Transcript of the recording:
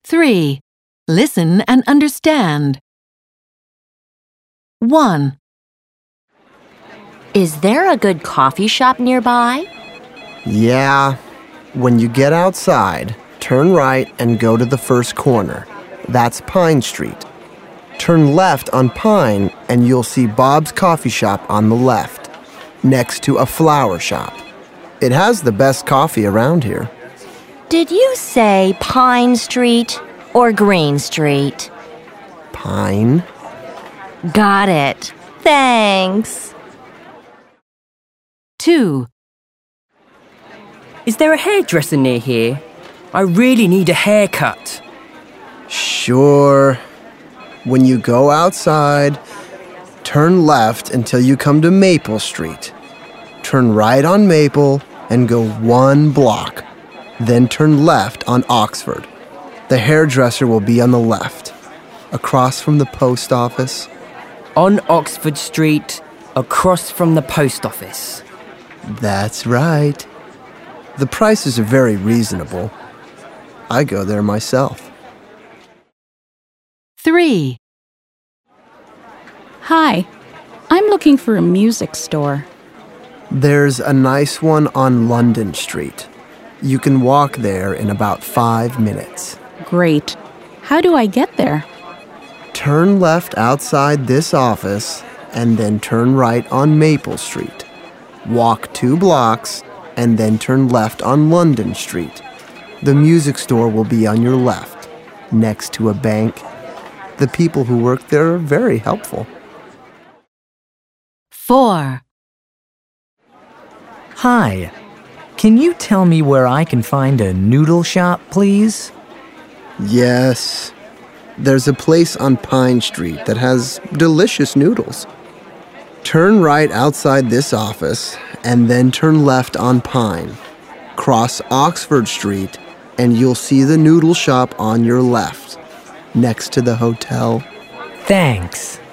3. Listen and understand. 1. Is there a good coffee shop nearby? Yeah. When you get outside, turn right and go to the first corner. That's Pine Street. Turn left on Pine and you'll see Bob's Coffee Shop on the left, next to a flower shop. It has the best coffee around here. Did you say Pine Street or Green Street? Pine? Got it. Thanks. 2. Is there a hairdresser near here? I really need a haircut. Sure. When you go outside, turn left until you come to Maple Street. Turn right on Maple and go 1 block. Then turn left on Oxford. The hairdresser will be on the left, across from the post office. On Oxford Street, across from the post office. That's right. The prices are very reasonable. I go there myself. 3. Hi, I'm looking for a music store. There's a nice one on London Street. You can walk there in about 5 minutes. Great. How do I get there? Turn left outside this office and then turn right on Maple Street. Walk 2 blocks and then turn left on London Street. The music store will be on your left, next to a bank. The people who work there are very helpful. 4. Hi. Can you tell me where I can find a noodle shop, please? Yes. There's a place on Pine Street that has delicious noodles. Turn right outside this office and then turn left on Pine. Cross Oxford Street and you'll see the noodle shop on your left, next to the hotel. Thanks.